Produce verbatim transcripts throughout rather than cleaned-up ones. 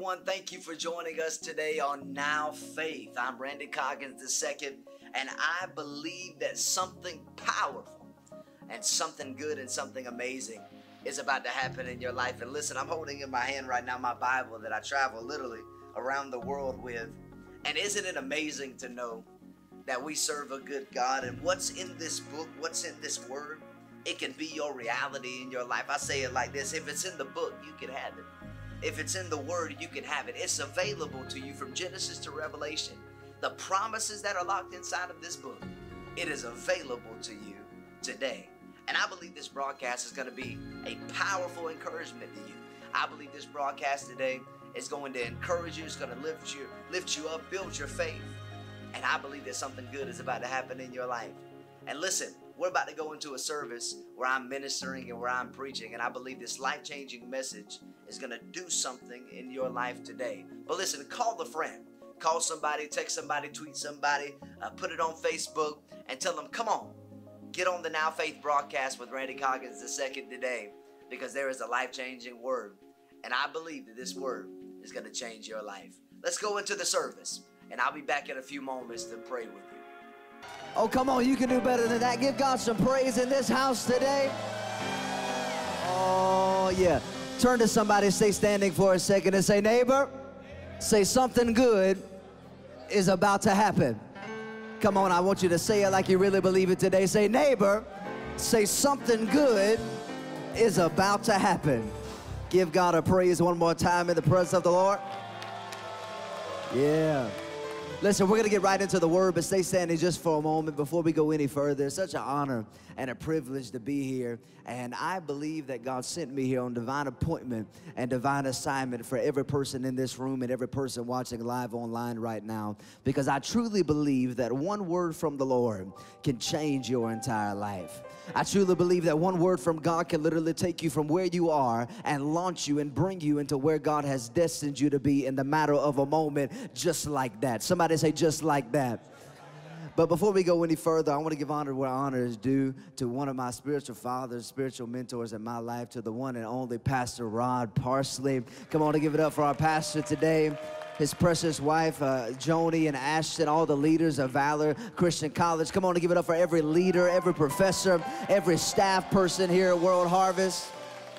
everyone. Thank you for joining us today on Now Faith. I'm Randy Coggins the second, and I believe that something powerful and something good and something amazing is about to happen in your life. And listen, I'm holding in my hand right now my Bible that I travel literally around the world with. And isn't it amazing to know that we serve a good God, and what's in this book, what's in this word, it can be your reality in your life. I say it like this: if it's in the book, you can have it. If it's in the word, you can have it. It's available to you from Genesis to Revelation. The promises that are locked inside of this book, it is available to you today. And I believe this broadcast is going to be a powerful encouragement to you. I believe this broadcast today is going to encourage you. It's going to lift you, lift you up, build your faith. And I believe that something good is about to happen in your life. And listen, we're about to go into a service where I'm ministering and where I'm preaching. And I believe this life-changing message is going to do something in your life today. But listen, call a friend. Call somebody, text somebody, tweet somebody, uh, put it on Facebook, and tell them, come on, get on the Now Faith broadcast with Randy Coggins the second today, because there is a life-changing word. And I believe that this word is going to change your life. Let's go into the service, and I'll be back in a few moments to pray with you. Oh, come on, you can do better than that. Give God some praise in this house today. Oh, yeah. Turn to somebody, stay standing for a second, and say, neighbor, say something good is about to happen. Come on, I want you to say it like you really believe it today. Say, neighbor, say something good is about to happen. Give God a praise one more time in the presence of the Lord. Yeah. Listen, we're going to get right into the word, but stay standing just for a moment before we go any further. It's such an honor and a privilege to be here, and I believe that God sent me here on divine appointment and divine assignment for every person in this room and every person watching live online right now, because I truly believe that one word from the Lord can change your entire life. I truly believe that one word from God can literally take you from where you are and launch you and bring you into where God has destined you to be in the matter of a moment, just like that. Somebody say, just like that. But before we go any further, I want to give honor where honor is due to one of my spiritual fathers, spiritual mentors in my life, to the one and only Pastor Rod Parsley. Come on, to give it up for our pastor today. His precious wife, uh, Joni and Ashton, all the leaders of Valor Christian College. Come on, to give it up for every leader, every professor, every staff person here at World Harvest.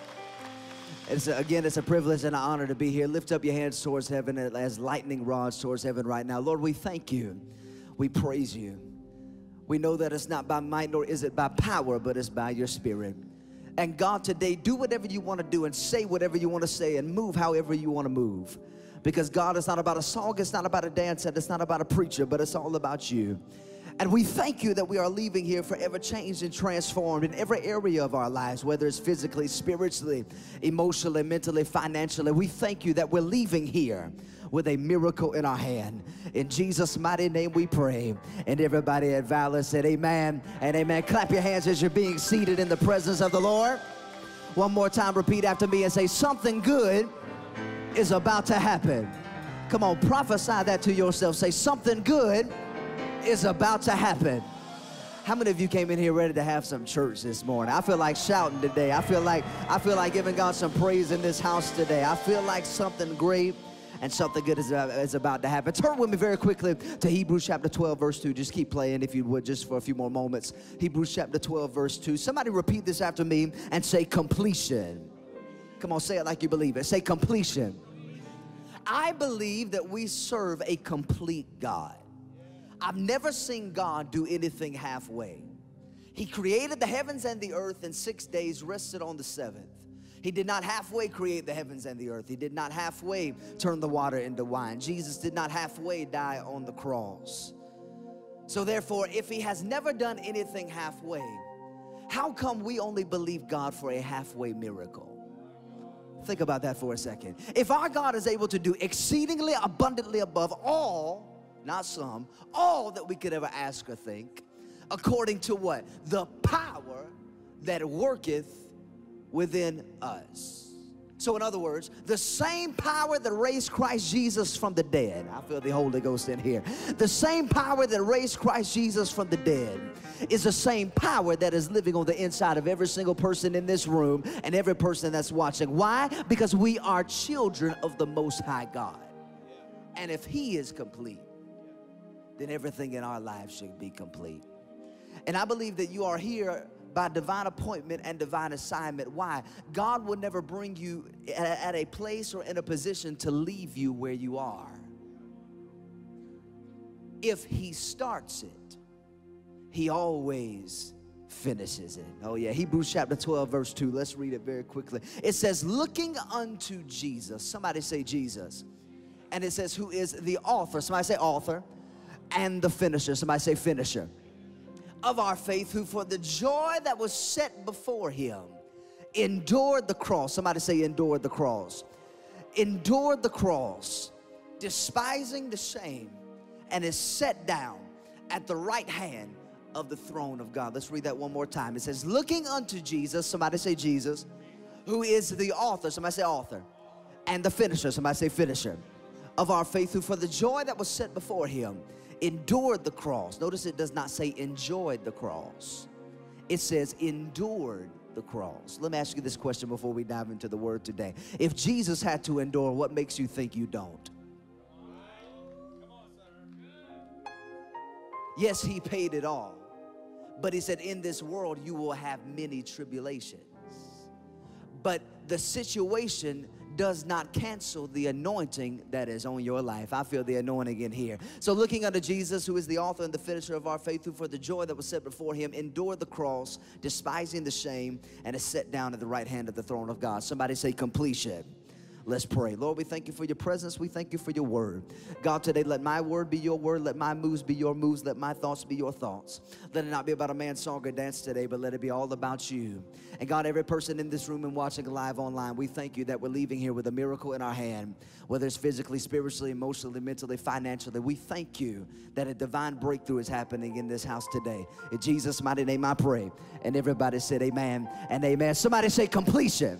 It's a, again, it's a privilege and an honor to be here. Lift up your hands towards heaven as lightning rods towards heaven right now. Lord, we thank you. We praise you. We know that it's not by might nor is it by power, but it's by your Spirit. And God, today, do whatever you want to do and say whatever you want to say and move however you want to move. Because God, it's not about a song, it's not about a dance, and it's not about a preacher, but it's all about you. And we thank you that we are leaving here forever changed and transformed in every area of our lives, whether it's physically, spiritually, emotionally, mentally, financially. We thank you that we're leaving here with a miracle in our hand. In Jesus' mighty name we pray. And everybody at Valor said amen and amen. Clap your hands as you're being seated in the presence of the Lord. One more time, repeat after me and say, something good is about to happen. Come on, prophesy that to yourself. Say, something good is about to happen. How many of you came in here ready to have some church this morning? I feel like shouting today. I feel like I feel like giving God some praise in this house today. I feel like something great and something good is, uh, is about to happen. Turn with me very quickly to Hebrews chapter twelve, verse two. Just keep playing if you would, just for a few more moments. Hebrews chapter twelve, verse two. Somebody repeat this after me and say completion. Come on, say it like you believe it. Say completion. I believe that we serve a complete God. I've never seen God do anything halfway. He created the heavens and the earth in six days, rested on the seventh. He did not halfway create the heavens and the earth. He did not halfway turn the water into wine. Jesus did not halfway die on the cross. So therefore, if he has never done anything halfway, how come we only believe God for a halfway miracle? Think about that for a second. If our God is able to do exceedingly abundantly above all, not some, all that we could ever ask or think, according to what? The power that worketh within us. So in other words, the same power that raised Christ Jesus from the dead, I feel the Holy Ghost in here, the same power that raised Christ Jesus from the dead is the same power that is living on the inside of every single person in this room and every person that's watching. Why? Because we are children of the Most High God. And if He is complete, then everything in our lives should be complete. And I believe that you are here by divine appointment and divine assignment. Why? God will never bring you at a place or in a position to leave you where you are. If He starts it, He always finishes it. Oh yeah, Hebrews chapter twelve verse two. Let's read it very quickly. It says, looking unto Jesus. Somebody say Jesus. And it says, who is the author. Somebody say author. And the finisher. Somebody say finisher. Of our faith, who for the joy that was set before Him endured the cross. Somebody say endured the cross. Endured the cross, despising the shame, and is set down at the right hand of the throne of God. Let's read that one more time. It says, looking unto Jesus. Somebody say Jesus. Who is the author. Somebody say author. And the finisher. Somebody say finisher. Of our faith, who for the joy that was set before Him endured the cross. Notice it does not say enjoyed the cross. It says endured the cross. Let me ask you this question before we dive into the word today. If Jesus had to endure, what makes you think you don't? Yes, He paid it all. But He said, in this world you will have many tribulations. But the situation does not cancel the anointing that is on your life. I feel the anointing in here. So looking unto Jesus, who is the author and the finisher of our faith, who for the joy that was set before Him endured the cross, despising the shame, and is set down at the right hand of the throne of God. Somebody say completion. Let's pray. Lord, we thank You for Your presence. We thank You for Your word. God, today let my word be Your word. Let my moves be Your moves. Let my thoughts be Your thoughts. Let it not be about a man's song or dance today, but let it be all about You. And God, every person in this room and watching live online, we thank You that we're leaving here with a miracle in our hand, whether it's physically, spiritually, emotionally, mentally, financially. We thank You that a divine breakthrough is happening in this house today. In Jesus' mighty name I pray. And everybody said amen and amen. Somebody say completion.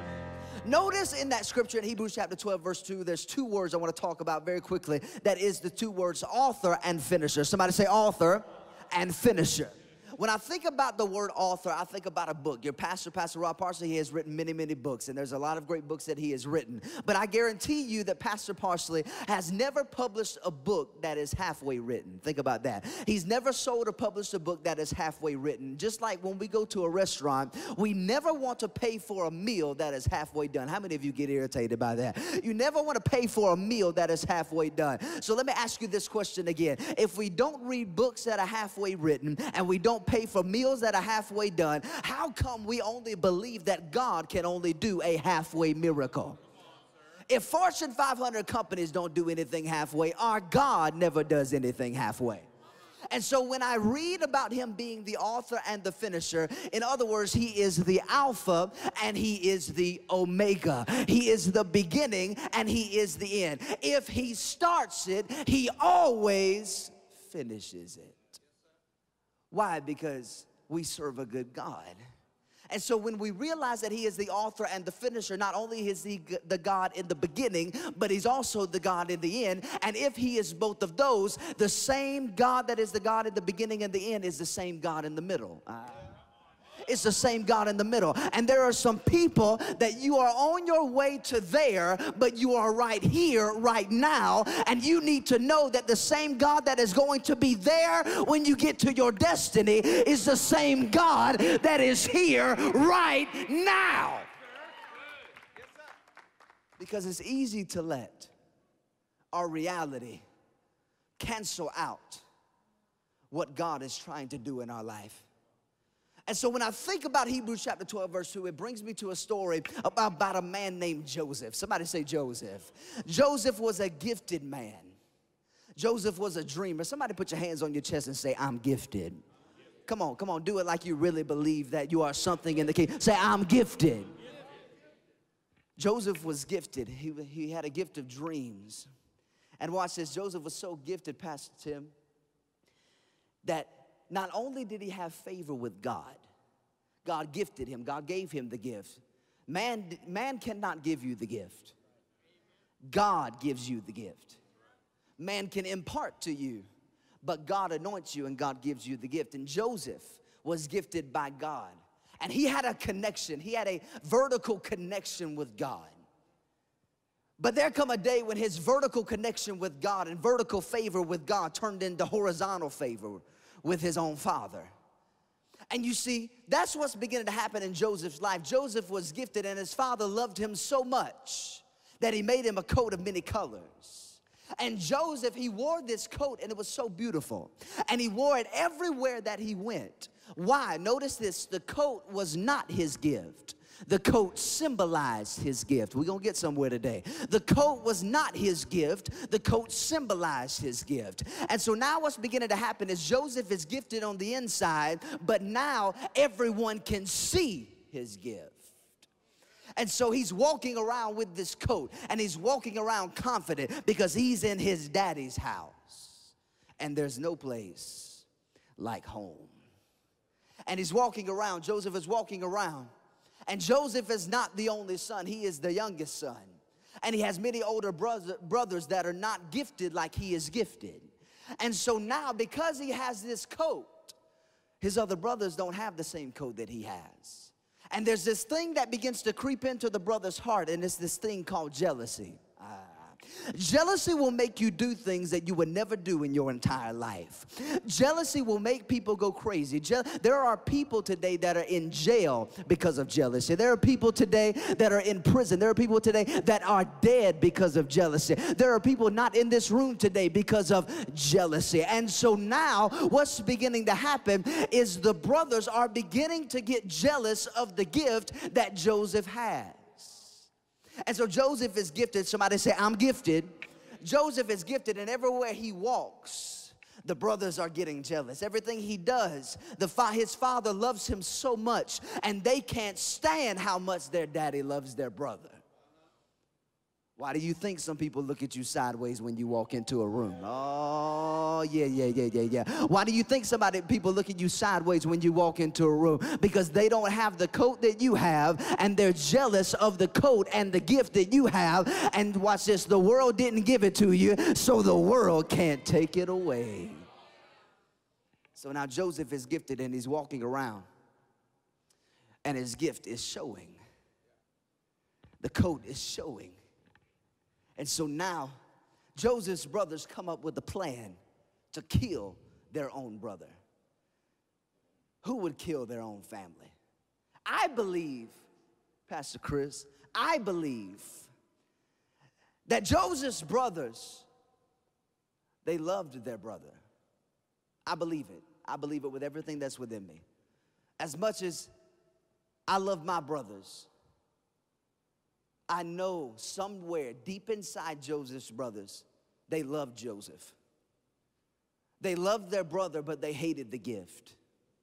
Notice in that scripture in Hebrews chapter twelve verse two, there's two words I want to talk about very quickly. That is the two words author and finisher. Somebody say author and finisher. When I think about the word author, I think about a book. Your pastor, Pastor Rob Parsley, he has written many, many books, and there's a lot of great books that he has written. But I guarantee you that Pastor Parsley has never published a book that is halfway written. Think about that. He's never sold or published a book that is halfway written. Just like when we go to a restaurant, we never want to pay for a meal that is halfway done. How many of you get irritated by that? You never want to pay for a meal that is halfway done. So let me ask you this question again. If we don't read books that are halfway written and we don't pay for meals that are halfway done, how come we only believe that God can only do a halfway miracle? If Fortune five hundred companies don't do anything halfway, our God never does anything halfway. And so when I read about Him being the author and the finisher, in other words, He is the Alpha and He is the Omega. He is the beginning and He is the end. If He starts it, He always finishes it. Why? Because we serve a good God. And so when we realize that He is the author and the finisher, not only is He the God in the beginning, but He's also the God in the end. And if He is both of those, the same God that is the God in the beginning and the end is the same God in the middle. Uh, It's the same God in the middle. And there are some people that you are on your way to there, but you are right here, right now. And you need to know that the same God that is going to be there when you get to your destiny is the same God that is here right now. Because it's easy to let our reality cancel out what God is trying to do in our life. And so when I think about Hebrews chapter twelve verse two, it brings me to a story about, about a man named Joseph. Somebody say Joseph. Joseph was a gifted man. Joseph was a dreamer. Somebody put your hands on your chest and say, I'm gifted. Come on, come on, do it like you really believe that you are something in the kingdom. Say, I'm gifted. Joseph was gifted. He, he had a gift of dreams. And watch this, Joseph was so gifted, Pastor Tim, that not only did he have favor with God, God gifted him, God gave him the gift. Man, man cannot give you the gift. God gives you the gift. Man can impart to you, but God anoints you and God gives you the gift. And Joseph was gifted by God. And he had a connection. He had a vertical connection with God. But there come a day when his vertical connection with God and vertical favor with God turned into horizontal favor with his own father. And you see, that's what's beginning to happen in Joseph's life. Joseph was gifted and his father loved him so much that he made him a coat of many colors. And Joseph, he wore this coat and it was so beautiful. And he wore it everywhere that he went. Why? Notice this, the coat was not his gift. The coat symbolized his gift. We're going to get somewhere today. The coat was not his gift. The coat symbolized his gift. And so now what's beginning to happen is Joseph is gifted on the inside, but now everyone can see his gift. And so he's walking around with this coat, and he's walking around confident because he's in his daddy's house. And there's no place like home. And he's walking around. Joseph is walking around. And Joseph is not the only son. He is the youngest son. And he has many older brother, brothers that are not gifted like he is gifted. And so now, because he has this coat, his other brothers don't have the same coat that he has. And there's this thing that begins to creep into the brother's heart, and it's this thing called jealousy. Ah. Jealousy will make you do things that you would never do in your entire life. Jealousy will make people go crazy. Je- there are people today that are in jail because of jealousy. There are people today that are in prison. There are people today that are dead because of jealousy. There are people not in this room today because of jealousy. And so now what's beginning to happen is the brothers are beginning to get jealous of the gift that Joseph has. And so Joseph is gifted. Somebody say, I'm gifted. Joseph is gifted, and everywhere he walks, the brothers are getting jealous. Everything he does, the fa- his father loves him so much, and they can't stand how much their daddy loves their brother. Why do you think some people look at you sideways when you walk into a room? Oh, yeah, yeah, yeah, yeah, yeah. Why do you think somebody, people look at you sideways when you walk into a room? Because they don't have the coat that you have, and they're jealous of the coat and the gift that you have. And watch this, the world didn't give it to you, so the world can't take it away. So now Joseph is gifted, and he's walking around, and his gift is showing. The coat is showing. And so now, Joseph's brothers come up with a plan to kill their own brother. Who would kill their own family? I believe, Pastor Chris, I believe that Joseph's brothers, they loved their brother. I believe it. I believe it with everything that's within me. As much as I love my brothers, I know somewhere deep inside Joseph's brothers, they loved Joseph. They loved their brother, but they hated the gift.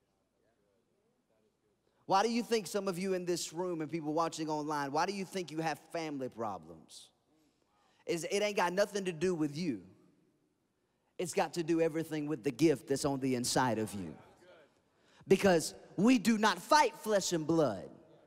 Why do you think some of you in this room and people watching online, why do you think you have family problems? It's, it ain't got nothing to do with you. It's got to do everything with the gift that's on the inside of you. Because we do not fight flesh and blood.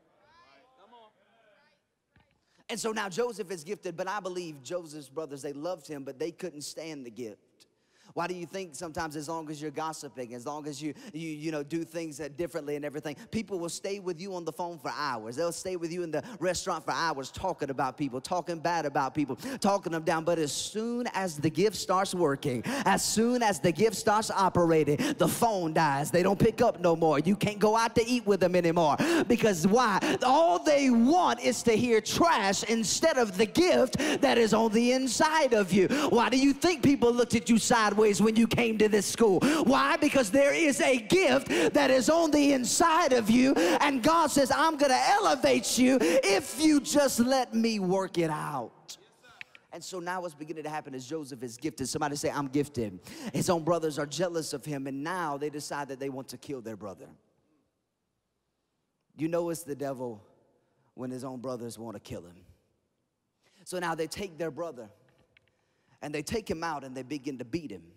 And so now Joseph is gifted, but I believe Joseph's brothers, they loved him, but they couldn't stand the gift. Why do you think sometimes as long as you're gossiping, as long as you, you, you know, do things differently and everything, people will stay with you on the phone for hours. They'll stay with you in the restaurant for hours talking about people, talking bad about people, talking them down. But as soon as the gift starts working, as soon as the gift starts operating, the phone dies. They don't pick up no more. You can't go out to eat with them anymore. Because why? All they want is to hear trash instead of the gift that is on the inside of you. Why do you think people looked at you sideways when you came to this school? Why? Because there is a gift that is on the inside of you, and God says, I'm going to elevate you if you just let me work it out. And so now what's beginning to happen is Joseph is gifted. Somebody say, I'm gifted. His own brothers are jealous of him, and now they decide that they want to kill their brother. You know it's the devil when his own brothers want to kill him. So now they take their brother, and they take him out and they begin to beat him.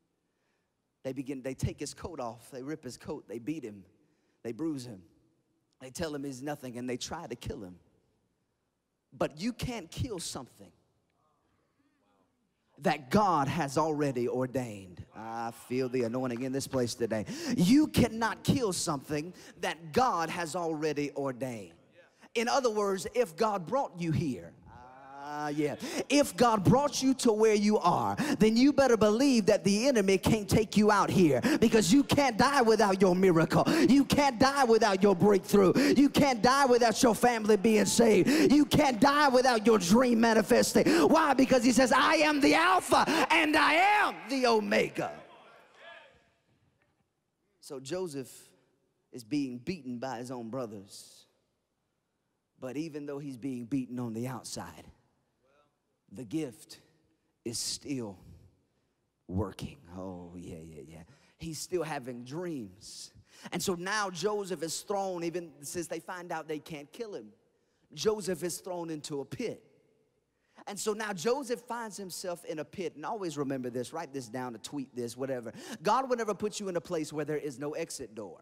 They begin, they take his coat off, they rip his coat, they beat him, they bruise him. They tell him he's nothing, and they try to kill him. But you can't kill something that God has already ordained. I feel the anointing in this place today. You cannot kill something that God has already ordained. In other words, if God brought you here, Uh, yeah. If God brought you to where you are, then you better believe that the enemy can't take you out here, because you can't die without your miracle. You can't die without your breakthrough. You can't die without your family being saved. You can't die without your dream manifesting. Why? Because he says, I am the Alpha and I am the Omega. So Joseph is being beaten by his own brothers. But even though he's being beaten on the outside, the gift is still working. Oh, yeah, yeah, yeah. He's still having dreams. And so now Joseph is thrown, even since they find out they can't kill him, Joseph is thrown into a pit. And so now Joseph finds himself in a pit. And always remember this, write this down, to tweet this, whatever. God will never put you in a place where there is no exit door.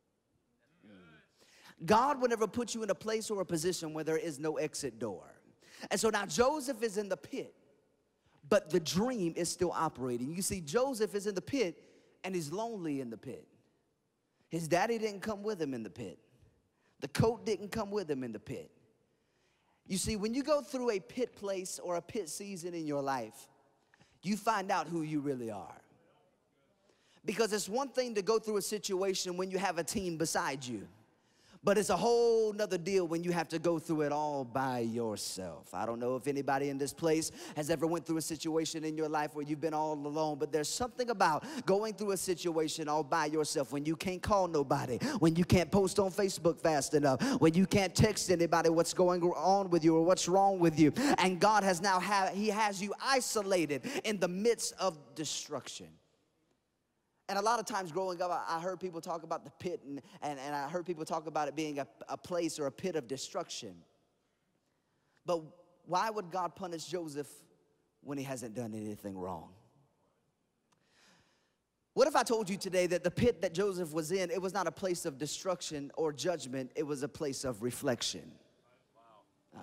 God will never put you in a place or a position where there is no exit door. And so now Joseph is in the pit, but the dream is still operating. You see, Joseph is in the pit, and he's lonely in the pit. His daddy didn't come with him in the pit. The coat didn't come with him in the pit. You see, when you go through a pit place or a pit season in your life, you find out who you really are. Because it's one thing to go through a situation when you have a team beside you. But it's a whole nother deal when you have to go through it all by yourself. I don't know if anybody in this place has ever went through a situation in your life where you've been all alone, but there's something about going through a situation all by yourself, when you can't call nobody, when you can't post on Facebook fast enough, when you can't text anybody what's going on with you or what's wrong with you. And God has now, ha- he has you isolated in the midst of destruction. And a lot of times growing up, I heard people talk about the pit, and, and, and I heard people talk about it being a, a place or a pit of destruction. But why would God punish Joseph when he hasn't done anything wrong? What if I told you today that the pit that Joseph was in, it was not a place of destruction or judgment, it was a place of reflection. Uh,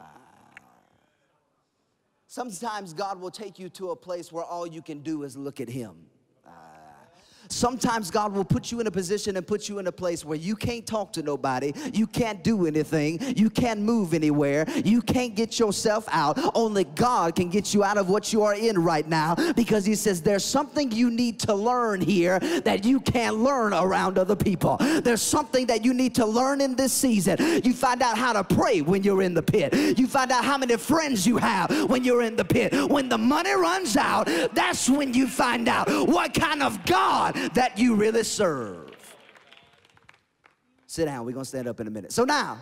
sometimes God will take you to a place where all you can do is look at him. Sometimes God will put you in a position and put you in a place where you can't talk to nobody, you can't do anything, you can't move anywhere, you can't get yourself out. Only God can get you out of what you are in right now, because he says there's something you need to learn here that you can't learn around other people. There's something that you need to learn in this season. You find out how to pray when you're in the pit. You find out how many friends you have when you're in the pit. When the money runs out, that's when you find out what kind of God that you really serve. Sit down, we're gonna stand up in a minute. So now,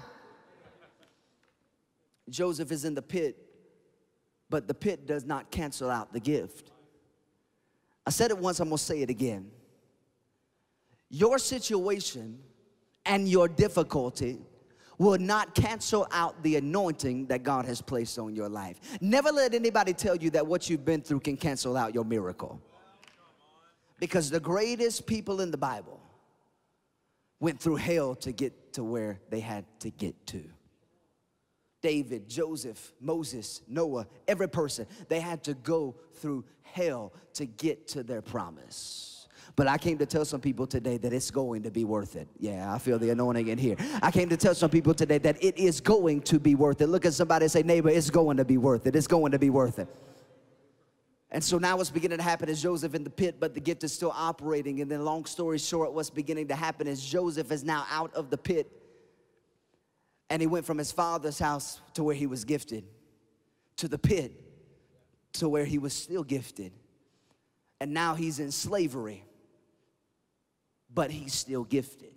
Joseph is in the pit, but the pit does not cancel out the gift. I said it once, I'm gonna say it again. Your situation and your difficulty will not cancel out the anointing that God has placed on your life. Never let anybody tell you that what you've been through can cancel out your miracle. Because the greatest people in the Bible went through hell to get to where they had to get to. David, Joseph, Moses, Noah, every person, they had to go through hell to get to their promise. But I came to tell some people today that it's going to be worth it. Yeah, I feel the anointing in here. I came to tell some people today that it is going to be worth it. Look at somebody and say, neighbor, it's going to be worth it. It's going to be worth it. And so now what's beginning to happen is Joseph in the pit, but the gift is still operating. And then long story short, what's beginning to happen is Joseph is now out of the pit. And he went from his father's house to where he was gifted, to the pit, to where he was still gifted. And now he's in slavery, but he's still gifted.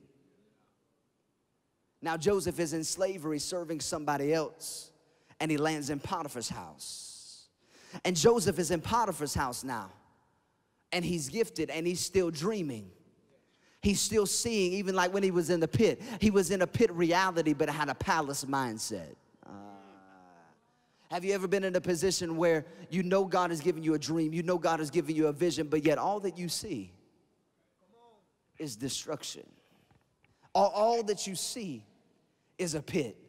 Now Joseph is in slavery serving somebody else, and he lands in Potiphar's house. And Joseph is in Potiphar's house now, and he's gifted, and he's still dreaming. He's still seeing, even like when he was in the pit. He was in a pit reality, but had a palace mindset. Uh, have you ever been in a position where you know God has given you a dream, you know God has given you a vision, but yet all that you see is destruction? All, all that you see is a pit.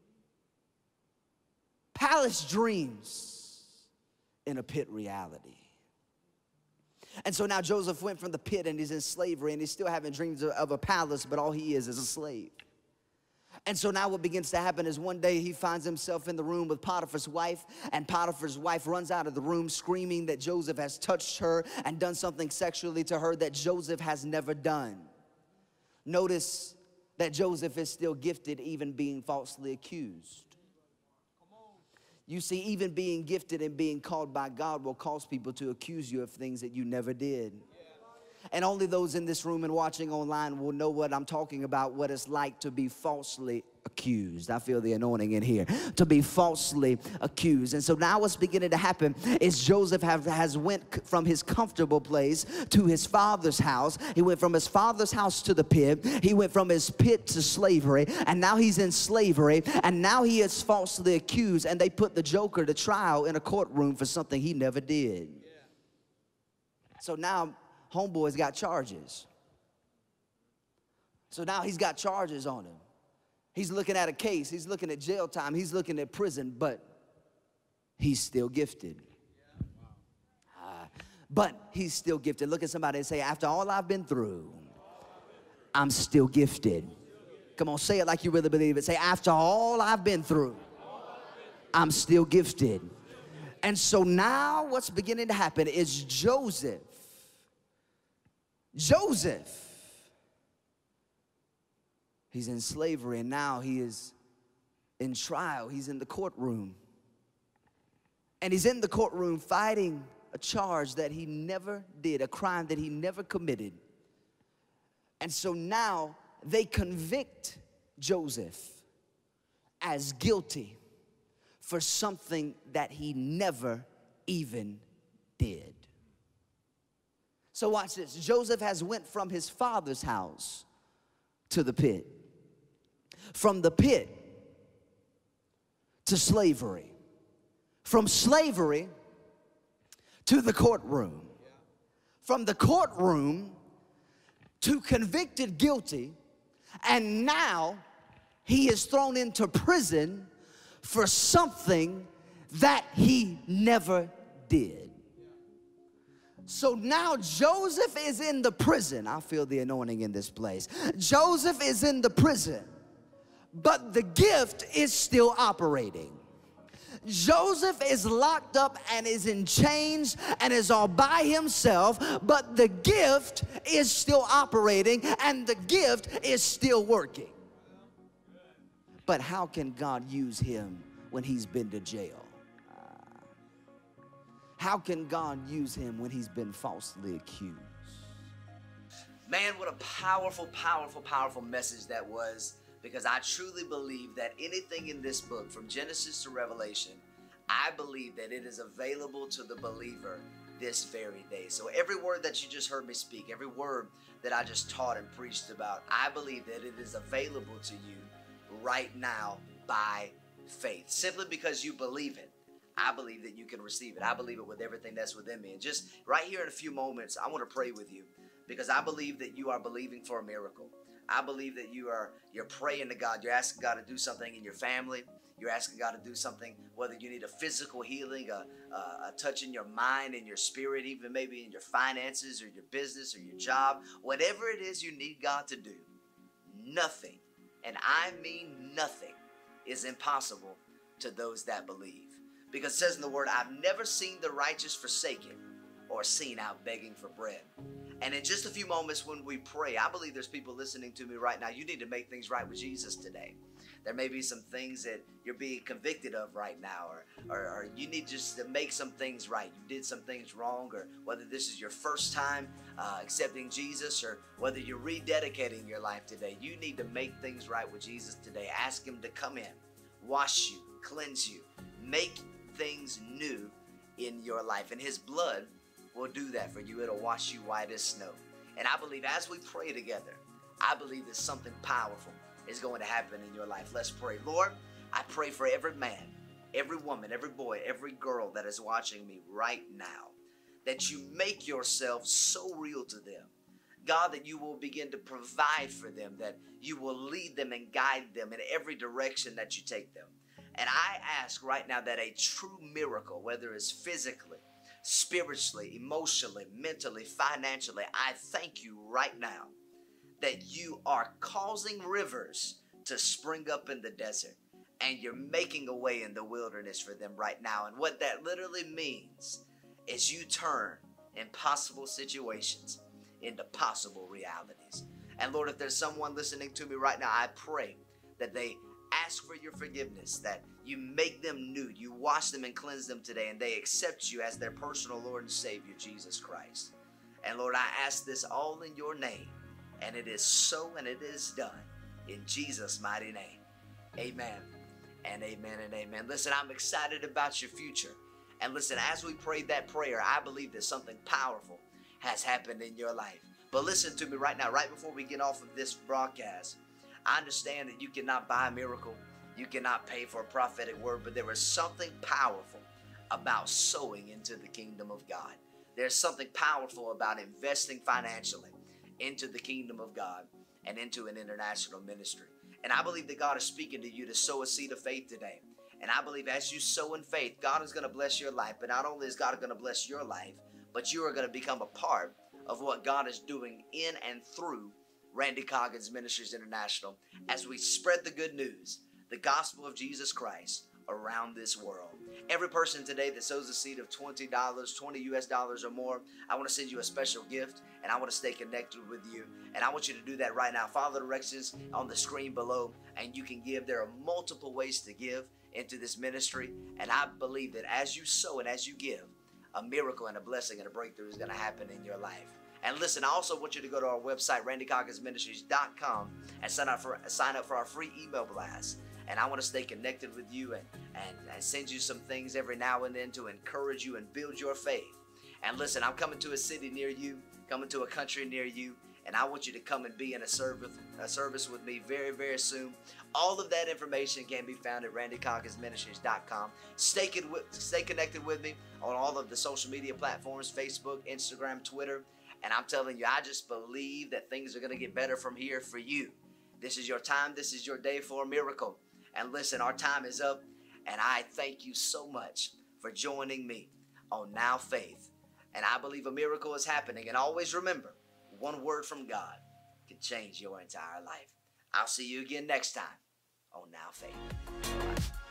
Palace dreams in a pit reality. And so now Joseph went from the pit and he's in slavery and he's still having dreams of, of a palace, but all he is is a slave. And so now what begins to happen is one day he finds himself in the room with Potiphar's wife, and Potiphar's wife runs out of the room screaming that Joseph has touched her and done something sexually to her that Joseph has never done. Notice that Joseph is still gifted even being falsely accused. You see, even being gifted and being called by God will cause people to accuse you of things that you never did. And only those in this room and watching online will know what I'm talking about, what it's like to be falsely accused. I feel the anointing in here. To be falsely accused. And so now what's beginning to happen is Joseph have, has went from his comfortable place to his father's house. He went from his father's house to the pit. He went from his pit to slavery. And now he's in slavery. And now he is falsely accused. And they put the joker to trial in a courtroom for something he never did. Yeah. So now homeboy's got charges. So now he's got charges on him. He's looking at a case. He's looking at jail time. He's looking at prison, but he's still gifted. Uh, but he's still gifted. Look at somebody and say, after all I've been through, I'm still gifted. Come on, say it like you really believe it. Say, after all I've been through, I'm still gifted. And so now what's beginning to happen is Joseph Joseph, he's in slavery, and now he is in trial. He's in the courtroom. And he's in the courtroom fighting a charge that he never did, a crime that he never committed. And so now they convict Joseph as guilty for something that he never even did. So watch this. Joseph has went from his father's house to the pit. From the pit to slavery. From slavery to the courtroom. From the courtroom to convicted guilty. And now he is thrown into prison for something that he never did. So now Joseph is in the prison. I feel the anointing in this place. Joseph is in the prison, but the gift is still operating. Joseph is locked up and is in chains and is all by himself, but the gift is still operating and the gift is still working. But how can God use him when he's been to jail? How can God use him when he's been falsely accused? Man, what a powerful, powerful, powerful message that was, because I truly believe that anything in this book, from Genesis to Revelation, I believe that it is available to the believer this very day. So every word that you just heard me speak, every word that I just taught and preached about, I believe that it is available to you right now by faith, simply because you believe it. I believe that you can receive it. I believe it with everything that's within me. And just right here in a few moments, I want to pray with you, because I believe that you are believing for a miracle. I believe that you are you're praying to God. You're asking God to do something in your family. You're asking God to do something, whether you need a physical healing, a, a, a touch in your mind and your spirit, even maybe in your finances or your business or your job. Whatever it is you need God to do, nothing, and I mean nothing, is impossible to those that believe. Because it says in the word, I've never seen the righteous forsaken or seen out begging for bread. And in just a few moments when we pray, I believe there's people listening to me right now. You need to make things right with Jesus today. There may be some things that you're being convicted of right now, or, or, or you need just to make some things right. You did some things wrong, or whether this is your first time uh, accepting Jesus, or whether you're rededicating your life today. You need to make things right with Jesus today. Ask him to come in, wash you, cleanse you, make things new in your life, and his blood will do that for you. It'll wash you white as snow. And I believe as we pray together, I believe that something powerful is going to happen in your life. Let's pray. Lord, I pray for every man, every woman, every boy, every girl that is watching me right now, that you make yourself so real to them. God, that you will begin to provide for them, that you will lead them and guide them in every direction that you take them. And I ask right now that a true miracle, whether it's physically, spiritually, emotionally, mentally, financially, I thank you right now that you are causing rivers to spring up in the desert, and you're making a way in the wilderness for them right now. And what that literally means is you turn impossible situations into possible realities. And Lord, if there's someone listening to me right now, I pray that they ask for your forgiveness, that you make them new, you wash them and cleanse them today, and they accept you as their personal Lord and Savior, Jesus Christ. And Lord, I ask this all in your name, and it is so and it is done in Jesus' mighty name. Amen and amen and amen. Listen, I'm excited about your future. And listen, as we prayed that prayer, I believe that something powerful has happened in your life. But listen to me right now, right before we get off of this broadcast. I understand that you cannot buy a miracle. You cannot pay for a prophetic word, but there is something powerful about sowing into the kingdom of God. There's something powerful about investing financially into the kingdom of God and into an international ministry. And I believe that God is speaking to you to sow a seed of faith today. And I believe as you sow in faith, God is going to bless your life. But not only is God going to bless your life, but you are going to become a part of what God is doing in and through Randy Coggins Ministries International as we spread the good news, the gospel of Jesus Christ around this world. Every person today that sows a seed of twenty dollars, twenty U S dollars or more, I want to send you a special gift, and I want to stay connected with you. And I want you to do that right now. Follow the directions on the screen below, and you can give. There are multiple ways to give into this ministry, and I believe that as you sow and as you give, a miracle and a blessing and a breakthrough is going to happen in your life. And listen, I also want you to go to our website, randy coggins ministries dot com, and sign up for sign up for our free email blast. And I want to stay connected with you and, and, and send you some things every now and then to encourage you and build your faith. And listen, I'm coming to a city near you, coming to a country near you, and I want you to come and be in a service, a service with me very, very soon. All of that information can be found at randy coggins ministries dot com. Stay, con- stay connected with me on all of the social media platforms, Facebook, Instagram, Twitter. And I'm telling you, I just believe that things are going to get better from here for you. This is your time. This is your day for a miracle. And listen, our time is up. And I thank you so much for joining me on Now Faith. And I believe a miracle is happening. And always remember, one word from God can change your entire life. I'll see you again next time on Now Faith. Bye.